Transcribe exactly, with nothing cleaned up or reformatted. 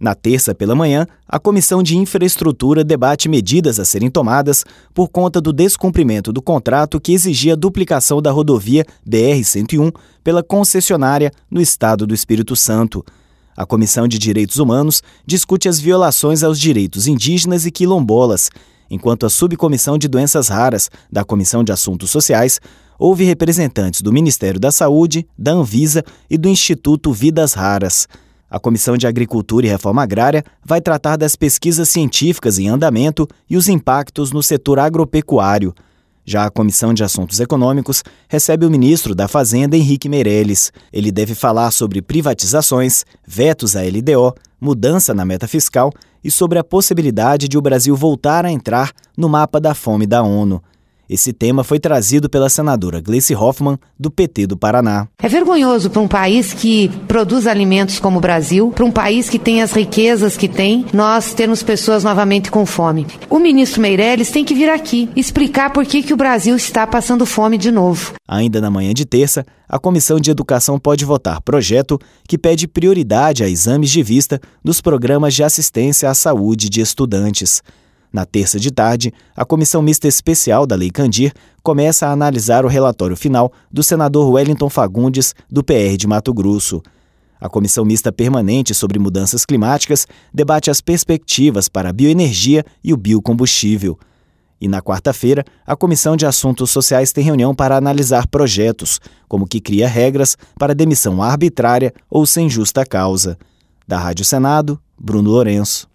Na terça pela manhã, a Comissão de Infraestrutura debate medidas a serem tomadas por conta do descumprimento do contrato que exigia a duplicação da rodovia B R cento e um pela concessionária no estado do Espírito Santo. A Comissão de Direitos Humanos discute as violações aos direitos indígenas e quilombolas, enquanto a Subcomissão de Doenças Raras da Comissão de Assuntos Sociais houve representantes do Ministério da Saúde, da Anvisa e do Instituto Vidas Raras. A Comissão de Agricultura e Reforma Agrária vai tratar das pesquisas científicas em andamento e os impactos no setor agropecuário. Já a Comissão de Assuntos Econômicos recebe o ministro da Fazenda, Henrique Meirelles. Ele deve falar sobre privatizações, vetos à L D O, mudança na meta fiscal e sobre a possibilidade de o Brasil voltar a entrar no mapa da fome da ONU. Esse tema foi trazido pela senadora Gleice Hoffmann, do P T do Paraná. É vergonhoso para um país que produz alimentos como o Brasil, para um país que tem as riquezas que tem, nós termos pessoas novamente com fome. O ministro Meirelles tem que vir aqui explicar por que, que o Brasil está passando fome de novo. Ainda na manhã de terça, a Comissão de Educação pode votar projeto que pede prioridade a exames de vista dos programas de assistência à saúde de estudantes. Na terça de tarde, a Comissão Mista Especial da Lei Candir começa a analisar o relatório final do senador Wellington Fagundes, do P R de Mato Grosso. A Comissão Mista Permanente sobre Mudanças Climáticas debate as perspectivas para a bioenergia e o biocombustível. E na quarta-feira, a Comissão de Assuntos Sociais tem reunião para analisar projetos, como que cria regras para demissão arbitrária ou sem justa causa. Da Rádio Senado, Bruno Lourenço.